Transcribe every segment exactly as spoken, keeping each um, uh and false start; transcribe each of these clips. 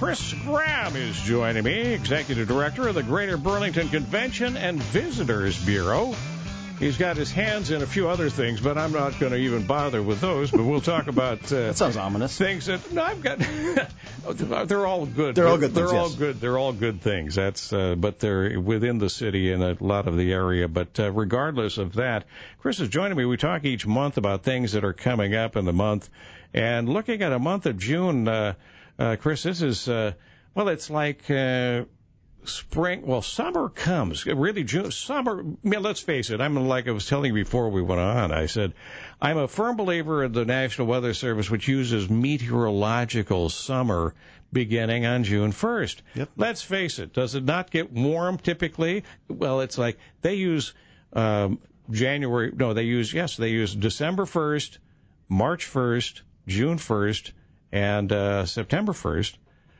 Chris Graham is joining me, Executive Director of the Greater Burlington Convention and Visitors Bureau. He's got his hands in a few other things, but I'm not going to even bother with those. But we'll talk about uh, that sounds ominous. Things that no, I've got. They're all good. They're all good. They're things, all yes. good. They're all good things. That's uh, but they're within the city and a lot of the area. But uh, regardless of that, Chris is joining me. We talk each month about things that are coming up in the month, and looking at a month of June. Uh, uh, Chris, this is uh, well, it's like. Uh, Spring, well, summer comes. Really, June, summer, I mean, let's face it, I'm like I was telling you before we went on, I said, I'm a firm believer in the National Weather Service, which uses meteorological summer beginning on June first. Yep. Let's face it, does it not get warm typically? Well, it's like they use um, January, no, they use, yes, they use December first, March first, June first, and uh, September first.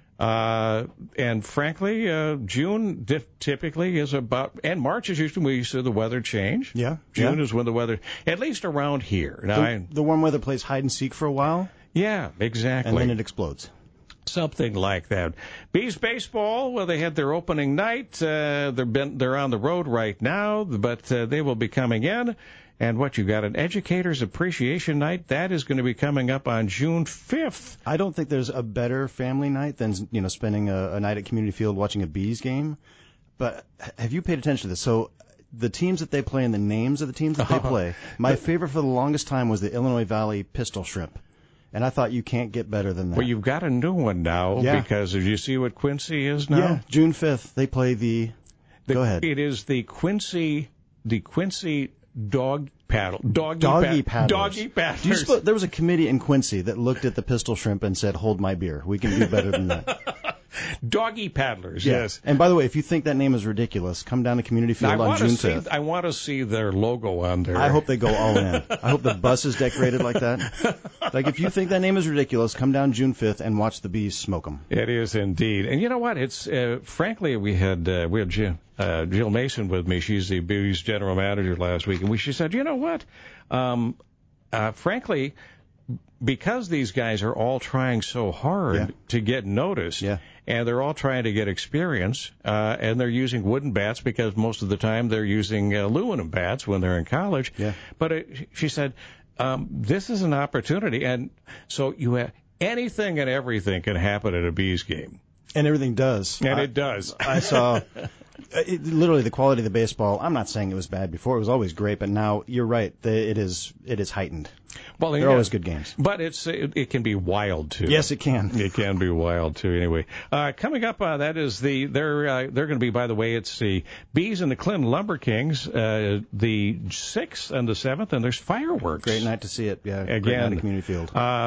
Uh, and frankly, uh, June typically is about, and March is usually when you see the weather change. Yeah. June yeah. is when the weather, at least around here. Now, the, I, the warm weather plays hide and seek for a while. Yeah, exactly. And then it explodes. Something like that. Bees baseball, well, they had their opening night. Uh, they're been, they're on the road right now, but uh, they will be coming in. And what, you got an Educators Appreciation Night? That is going to be coming up on June fifth. I don't think there's a better family night than, you know, spending a, a night at Community Field watching a Bees game. But have you paid attention to this? So the teams that they play and the names of the teams that they play, my favorite for the longest time was the Illinois Valley Pistol Shrimp. And I thought you can't get better than that. Well, you've got a new one now, yeah. because did you see what Quincy is now? Yeah, June fifth, they play the, the go ahead. It is the Quincy, the Quincy Dog Paddle. Doggy, doggy pa- paddlers. Doggy paddlers. Do you suppose, there was a committee in Quincy that looked at the Pistol Shrimp and said, hold my beer. We can do better than that. Doggy paddlers, yeah. yes. And by the way, if you think that name is ridiculous, come down to Community Field now, on June see, fifth. I want to see their logo on there. I hope they go all in. I hope the bus is decorated like that. Like, if you think that name is ridiculous, come down June fifth and watch the Bees smoke them. It is indeed. And you know what? It's uh, frankly, we had uh, we had Jill, uh, Jill Mason with me. She's the Bees general manager last week, and we she said, you know what? Um, uh, frankly, because these guys are all trying so hard yeah. to get noticed, yeah. and they're all trying to get experience, uh, and they're using wooden bats because most of the time they're using uh, aluminum bats when they're in college. Yeah. But it, she said, um, this is an opportunity, and so you have anything and everything can happen at a Bees game. And everything does. And I, it does. I saw it, literally the quality of the baseball. I'm not saying it was bad before. It was always great, but now you're right. The, it is it is heightened. Well, they're yeah, always good games. But it's it, it can be wild too. Yes, it can. It can be wild too. Anyway, uh, coming up, uh, that is the they're uh, they're going to be. By the way, it's the Bees and the Clinton Lumber Kings, uh, the sixth and the seventh, and there's fireworks. Great night to see it. Yeah, again, great night at Community Field. Uh,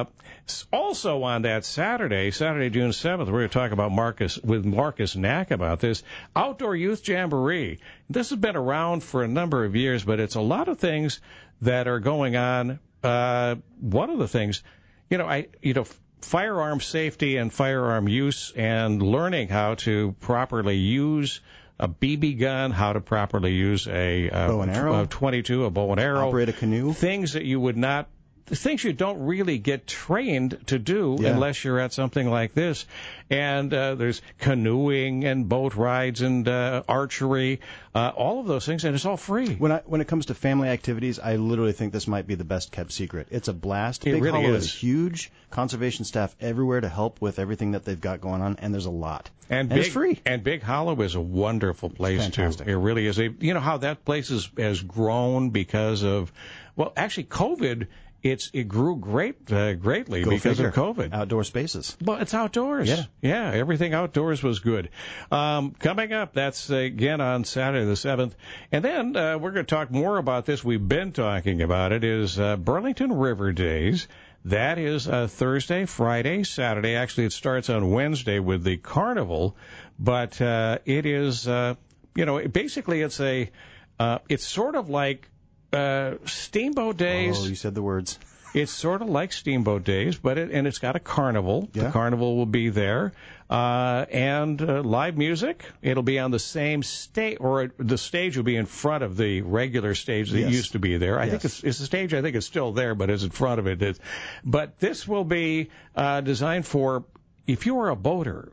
also on that Saturday, Saturday June seventh, we're going to talk about Marcus with Marcus Knack about this outdoor youth jamboree. This has been around for a number of years, but it's a lot of things that are going on. Uh, one of the things, you know, I, you know, firearm safety and firearm use and learning how to properly use a B B gun, how to properly use a, uh, bow and arrow, a twenty-two, a bow and arrow, operate a canoe, things that you would not. The things you don't really get trained to do yeah. unless you're at something like this. And uh, there's canoeing and boat rides and uh, archery, uh, all of those things, and it's all free. When I, when it comes to family activities, I literally think this might be the best kept secret. It's a blast. It Big really Hollow is. has huge conservation staff everywhere to help with everything that they've got going on, and there's a lot. And, and big, it's free. And Big Hollow is a wonderful place, too. Fantastic. It really is. You know how that place is, has grown because of, well, actually, COVID. It's it grew great uh, greatly Go because figure. of COVID. Outdoor spaces. Well, it's outdoors. Yeah. Yeah, everything outdoors was good. Um, coming up, that's uh, again on Saturday the seventh. And then uh, we're going to talk more about this. We've been talking about it, is uh, Burlington River Days. That is uh, Thursday, Friday, Saturday. Actually, it starts on Wednesday with the carnival. But uh, it is, uh, you know, basically it's a, uh, it's sort of like Uh, Steamboat Days. Oh, you said the words. It's sort of like Steamboat Days, but it, and it's got a carnival. Yeah. The carnival will be there, uh, and uh, live music. It'll be on the same stage, or the stage will be in front of the regular stage that Yes. used to be there. I Yes. think it's, it's the stage. I think it's still there, but it's in front of it. It's, but this will be uh, designed for if you are a boater.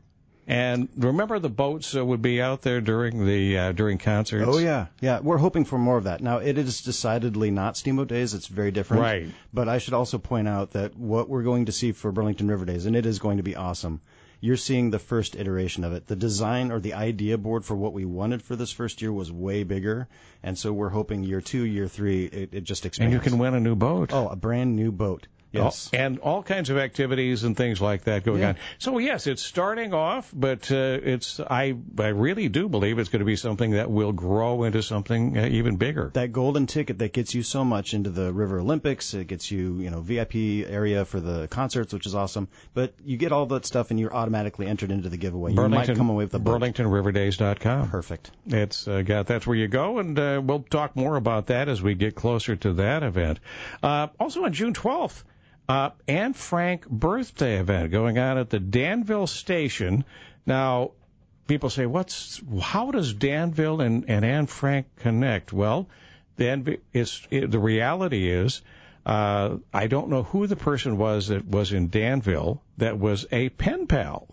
And remember, the boats uh, would be out there during the uh, during concerts. Oh yeah, yeah. We're hoping for more of that. Now it is decidedly not Steamboat Days. It's very different. Right. But I should also point out that what we're going to see for Burlington River Days, and it is going to be awesome. You're seeing the first iteration of it. The design or the idea board for what we wanted for this first year was way bigger, and so we're hoping year two, year three, it, it just expands. And you can win a new boat. Oh, a brand new boat. Yes. Oh, and all kinds of activities and things like that going yeah. on. So yes, it's starting off, but uh, it's I I really do believe it's going to be something that will grow into something uh, even bigger. That golden ticket that gets you so much into the River Olympics, it gets you, you know, V I P area for the concerts, which is awesome. But you get all that stuff and you're automatically entered into the giveaway. Burlington, you might come away with a boat. Burlington River Days dot com. Perfect. It's uh, got that's where you go, and uh, we'll talk more about that as we get closer to that event. Uh, also on June twelfth. Uh, Anne Frank birthday event going on at the Danville Station. Now, people say, "What's? How does Danville and, and Anne Frank connect?" Well, Danville is it, the reality is, uh, I don't know who the person was that was in Danville that was a pen pal.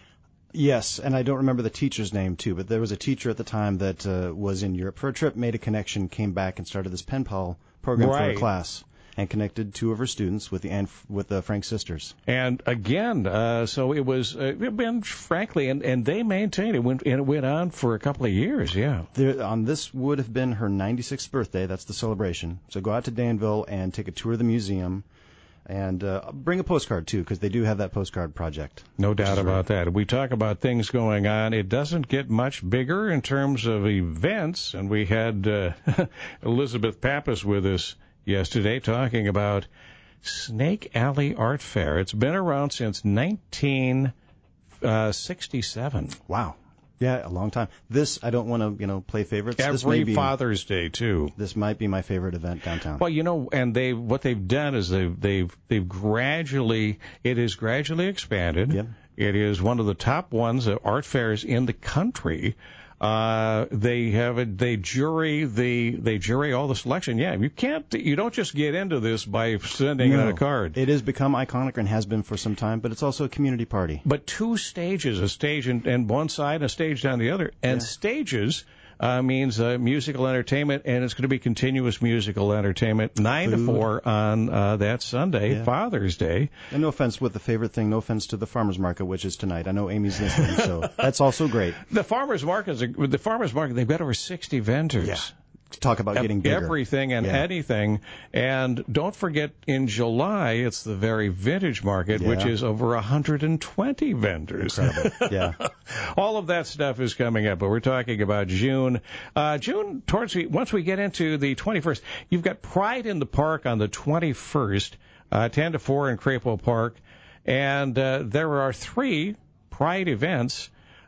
Yes, and I don't remember the teacher's name too, but there was a teacher at the time that uh, was in Europe for a trip, made a connection, came back, and started this pen pal program right. for her class. And connected two of her students with the Anne, with the Frank sisters. And again, uh, so it was, uh, and frankly, and, and they maintained it, went, and it went on for a couple of years, yeah. There, on this would have been her ninety-sixth birthday. That's the celebration. So go out to Danville and take a tour of the museum, and uh, bring a postcard too, because they do have that postcard project. No doubt about that. We talk about things going on. It doesn't get much bigger in terms of events, and we had uh, Elizabeth Pappas with us yesterday talking about Snake Alley Art Fair. It's been around since nineteen sixty-seven. Wow. Yeah, a long time. This, I don't want to, you know, play favorites. Every this may be, Father's Day, too. This might be my favorite event downtown. Well, you know, and they what they've done is they've they've they've gradually it is gradually expanded. Yep. It is one of the top ones uh, art fairs in the country. Uh, they have a, they jury the they jury all the selection. Yeah, you can't you don't just get into this by sending no, a card. It has become iconic and has been for some time, but it's also a community party. But two stages, a stage in, in one side and a stage down the other, and yeah. stages. Uh, means uh, musical entertainment, and it's going to be continuous musical entertainment, nine Food. to four on uh, that Sunday, yeah. Father's Day. And no offense with the favorite thing, no offense to the farmers market, which is tonight. I know Amy's listening, so that's also great. The farmers market, the farmers market, they've got over sixty vendors. Yeah. To talk about getting bigger. Everything and yeah. anything. And don't forget, in July, it's the very vintage market, yeah. which is over one hundred twenty vendors. Incredible. Yeah. All of that stuff is coming up, but we're talking about June. Uh, June, towards the, once we get into the twenty-first, you've got Pride in the Park on the twenty-first, uh, ten to four in Crapo Park. And uh, there are three Pride events.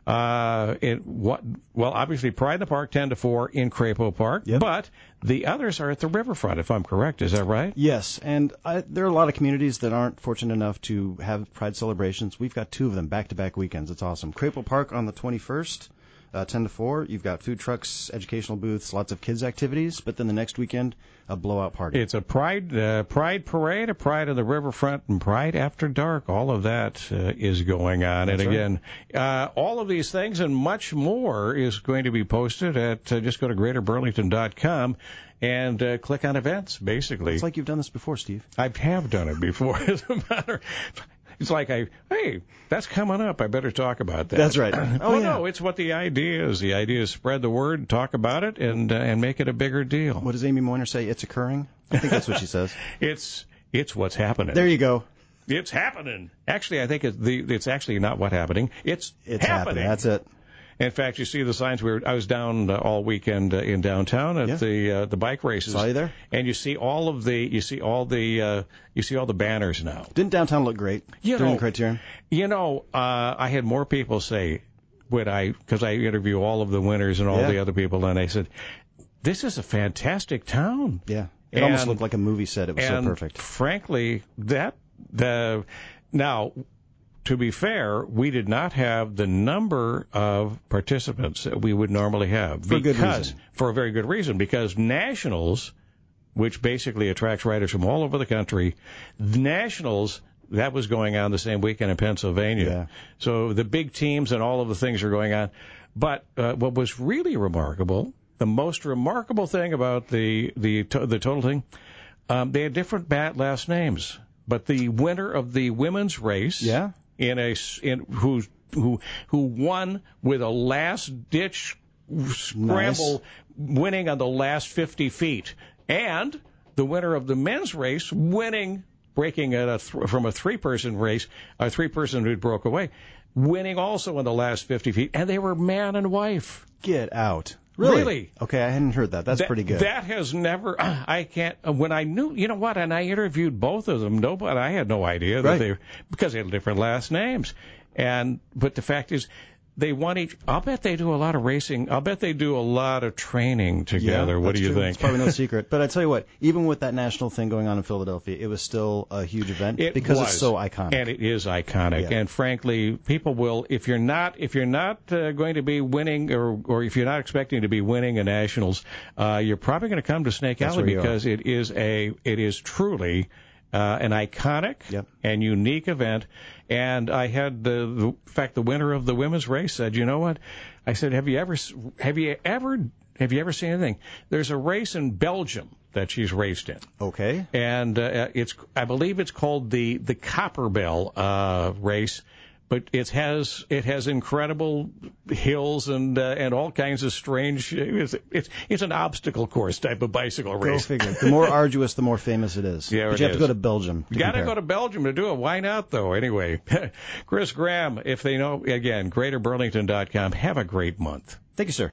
Uh, it what well, obviously Pride in the Park, ten to four in Crapo Park, yep. but the others are at the riverfront, if I'm correct. Is that right? Yes, and I, there are a lot of communities that aren't fortunate enough to have Pride celebrations. We've got two of them back-to-back weekends. It's awesome. Crapo Park on the twenty-first. Uh, ten to four, you've got food trucks, educational booths, lots of kids' activities, but then the next weekend, a blowout party. It's a Pride uh, Pride Parade, a Pride of the Riverfront, and Pride After Dark. All of that uh, is going on. That's and again, right. uh, all of these things and much more is going to be posted at, uh, just go to greater burlington dot com and uh, click on events, basically. It's like you've done this before, Steve. I have done it before, as a matter It's like, I, hey, that's coming up. I better talk about that. That's right. Oh, well, yeah. no, yeah. it's what the idea is. The idea is spread the word, talk about it, and uh, and make it a bigger deal. What does Amy Moyner say? It's occurring? I think that's what she says. It's it's what's happening. There you go. It's happening. Actually, I think it's, the, it's actually not what's happening. It's, it's happening. happening. That's it. In fact, you see the signs. We were, I was down uh, all weekend uh, in downtown at yeah. the uh, the bike races. Saw you there. And you see all of the you see all the uh, you see all the banners now. Didn't downtown look great you during know, the Criterion? You know, uh, I had more people say when I because I interview all of the winners and all yeah. the other people, and they said, "This is a fantastic town." Yeah, it and, almost looked like a movie set. It was and so perfect. Frankly, that the now. To be fair, we did not have the number of participants that we would normally have. For because, good reason. For a very good reason. Because Nationals, which basically attracts riders from all over the country, Nationals That was going on the same weekend in Pennsylvania. Yeah. So the big teams and all of the things are going on. But uh, what was really remarkable, the most remarkable thing about the the to- the total thing, um, they had different bat last names. But the winner of the women's race, yeah, in a in who who who won with a last ditch scramble, nice. winning on the last fifty feet, and the winner of the men's race winning. Breaking at a th- from a three-person race, a three-person who broke away, winning also in the last fifty feet, and they were man and wife. Get out. Really? Really? Okay, I hadn't heard that. That's that, pretty good. That has never, I can't, when I knew, you know what, and I interviewed both of them, nobody, I had no idea that right. they, because they had different last names. And, but the fact is, they want each, I'll bet they do a lot of racing, I'll bet they do a lot of training together. Yeah, what do you true. think? It's probably no secret. But I tell you what, even with that national thing going on in Philadelphia, it was still a huge event it because was, it's so iconic. And it is iconic. Yeah. And frankly, people will, if you're not, if you're not uh, going to be winning, or or if you're not expecting to be winning a nationals, uh, you're probably going to come to Snake That's Alley where you because are. it is a, it is truly uh, an iconic yep. and unique event. And I had the, the in fact, the winner of the women's race said, you know what? I said, have you ever, have you ever, have you ever seen anything? There's a race in Belgium that she's raced in. Okay. And uh, it's, I believe it's called the the Copper Bell uh, race, but it has it has incredible hills and uh, and all kinds of strange. It's, it's it's an obstacle course type of bicycle race. Go figure. The more arduous, the more famous it is. Yeah, but it you have is. to go to Belgium. You got to compare. go to Belgium to do it. Why not, though? Anyway, Chris Graham, if they know, again, greater burlington dot com. Have a great month. Thank you, sir.